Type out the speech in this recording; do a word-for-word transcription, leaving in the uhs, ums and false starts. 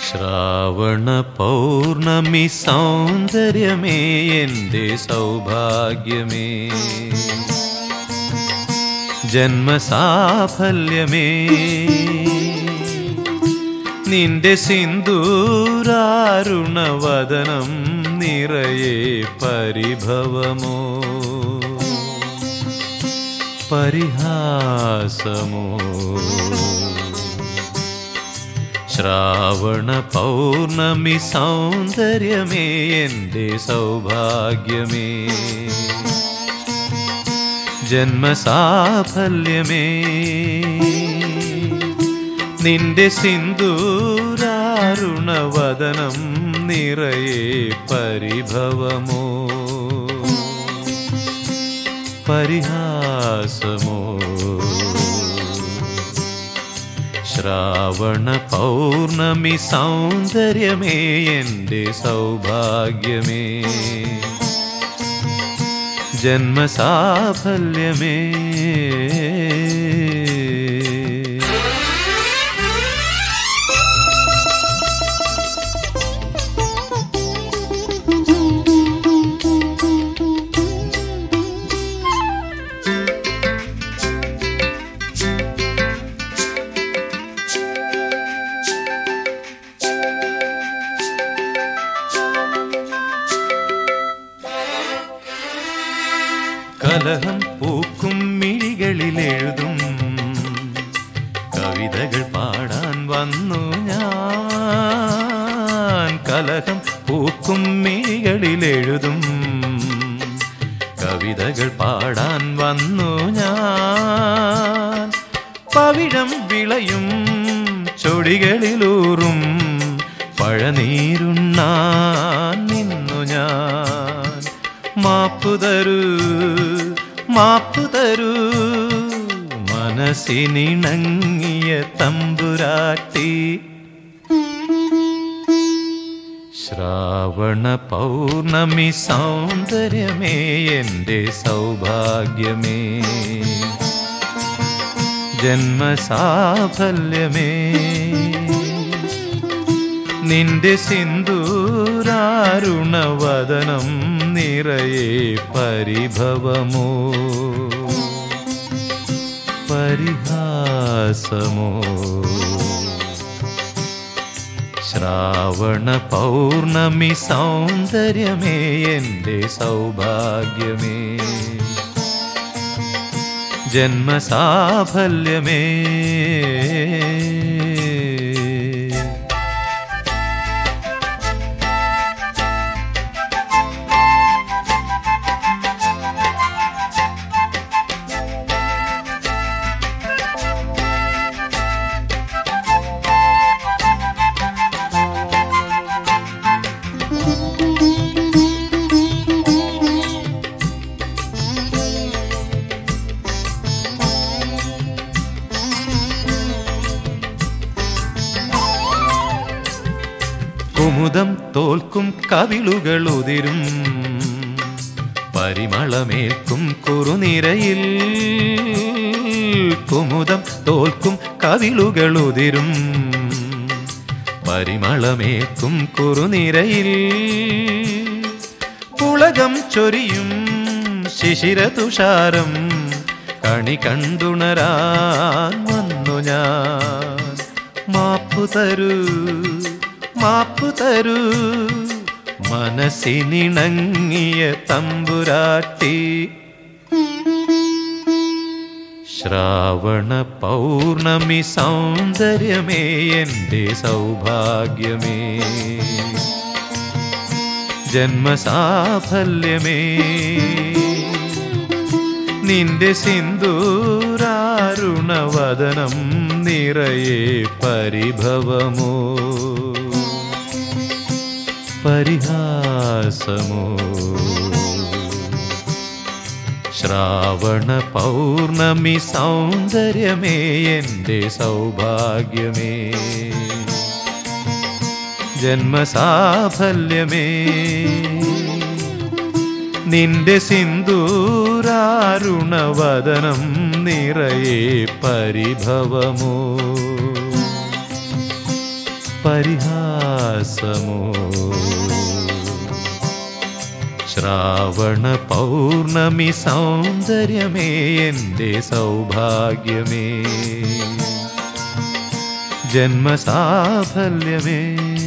ശ്രാവണ പൗർണമി സൗന്ദര്യമേ എൻ്റെ സൗഭാഗ്യമേ, ജന്മസാഫല്യമേ, നിന്റെ സിന്ദൂരാരുണവദനം നിറയെ പരിഭവമോ പരിഹാസമോ. ശ്രാവണ പൗർണമി സൗന്ദര്യമേ എൻ്റെ സൗഭാഗ്യമേ, ജന്മസാഫല്യമേ, നിന്റെ സിന്ദൂരാരുണവദനം നിറയെ പരിഭവമോ പരിഹാസമോ. ശ്രാവണ പൗർണമി സൗന്ദര്യമേ എൻ്റെ സൗഭാഗ്യമേ, ജന്മസാഫല്യമേ. കലഹം പൂക്കും മിഴികളിലെഴുതും കവിതകൾ പാടാൻ വന്നു ഞാൻ. കലഹം പൂക്കും മിഴികളിലെഴുതും കവിതകൾ പാടാൻ വന്നു ഞാൻ. പവിഴം വിളയും ചൊടികളിലൂറും പഴനീരുണ്ണാൻ നിന്നു ഞാൻ. മാപ്പു തരൂ മാപ്പു തരൂ മനസ്സിനിണങ്ങിയ തമ്പുരാട്ടി. ശ്രാവണ പൗർണമി സൗന്ദര്യമേ എൻ്റെ സൗഭാഗ്യമേ, ജന്മസാഫല്യമേ, നിന്റെ സിന്ദൂരാരുണവദനം നിറയെ പരിഭവമോ പരിഹാസമോ. ശ്രാവണ പൗർണമി സൗന്ദര്യമേ എൻ്റെ സൗഭാഗ്യമേ, ജന്മസാഫല്യമേ. കുമുദം തോൽക്കും കവിളുകൾ ഉതിരും പരിമളമേൽക്കും കുറുനിരയിൽ. കുമുദം തോൽക്കും കവിളുകൾ ഉതിരും പരിമളമേൽക്കും കുറുനിരയിൽ. പുളകം ചൊരിയും ശിശിരതുഷാരം കണി കണ്ടുണരാൻ വന്നു ഞാൻ. മാപ്പു തരൂ മാപ്പു തരൂ മനസ്സിനിണങ്ങിയ തമ്പുരാട്ടി. ശ്രാവണ പൗർണമി സൗന്ദര്യമേ എൻ്റെ സൗഭാഗ്യമേ, ജന്മസാഫല്യമേ, നിന്റെ സിന്ദൂരാരുണവദനം നിറയെ പരിഭവമോ പരിഹാസമോ. ശ്രാവണ പൗർണമി സൗന്ദര്യമേ എൻ്റെ സൗഭാഗ്യമേ, ജന്മസാഫല്യമേ, നിന്റെ സിന്ദൂരാരുണവദനം നിറയെ പരിഭവമോ പരിഹാസമോ? ശ്രാവണ പൗർണമി സൗന്ദര്യമേ എൻ്റെ സൗഭാഗ്യമേ, ജന്മസാഫല്യമേ.